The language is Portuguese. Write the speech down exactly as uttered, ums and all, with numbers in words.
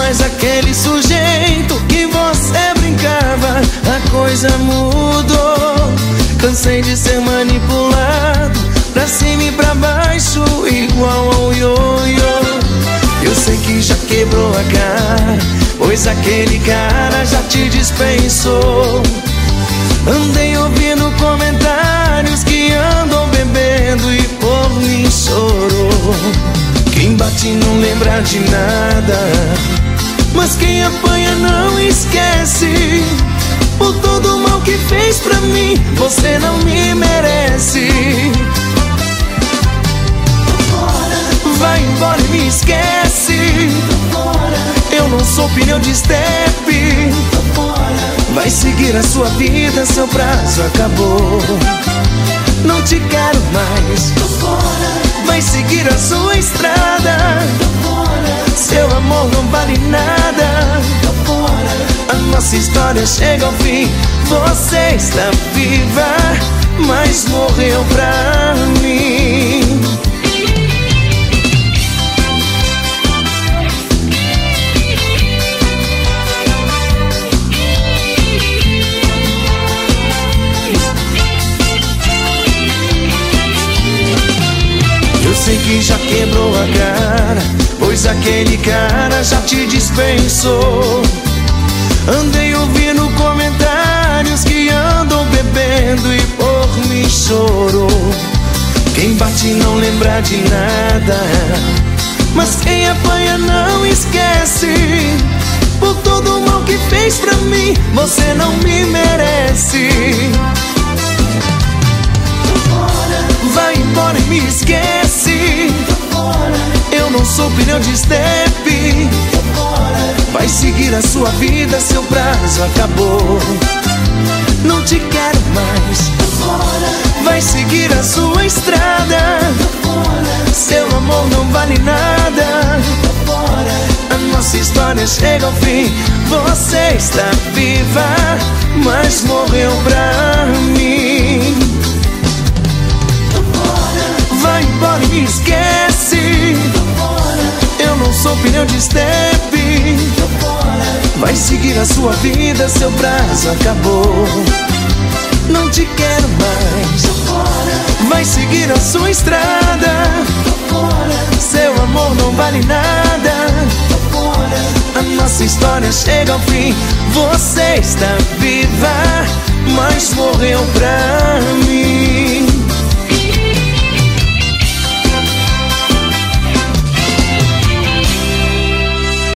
mais aquele sujeito que você brincava. A coisa mudou, cansei de ser manipulado, pra cima e pra baixo, igual ao ioiô. Eu sei que já quebrou a cara, pois aquele cara já te dispensou. Andei ouvindo comentários que andam bebendo e por mim chorou. Quem bate não lembra de nada, mas quem apanha não esquece. Por todo o mal que fez pra mim, você não me merece. Vai embora e me esquece. Eu não sou pneu de estepe. Vai seguir a sua vida, seu prazo acabou. Não te quero mais. Vai seguir a sua estrada. Seu amor não vale nada. A nossa história chega ao fim. Você está viva, mas morreu pra mim. Eu sei que já quebrou a cara, pois aquele cara já te dispensou. Andei ouvindo comentários que andam bebendo e por mim chorou. Quem bate não lembra de nada, mas quem apanha não esquece. Por todo o mal que fez pra mim, você não me merece. Vai embora e me esquece. Eu não sou pneu de estepe. Vai seguir a sua vida, seu prazo acabou. Não te quero mais. Vai seguir a sua estrada. Seu amor não vale nada. A nossa história chega ao fim. Você está viva, mas morreu pra mim. Vai embora e me esquece. Eu não sou pneu de estepe. Vai seguir a sua vida, seu prazo acabou. Não te quero mais. Vai seguir a sua estrada. Seu amor não vale nada. A nossa história chega ao fim. Você está viva, mas morreu pra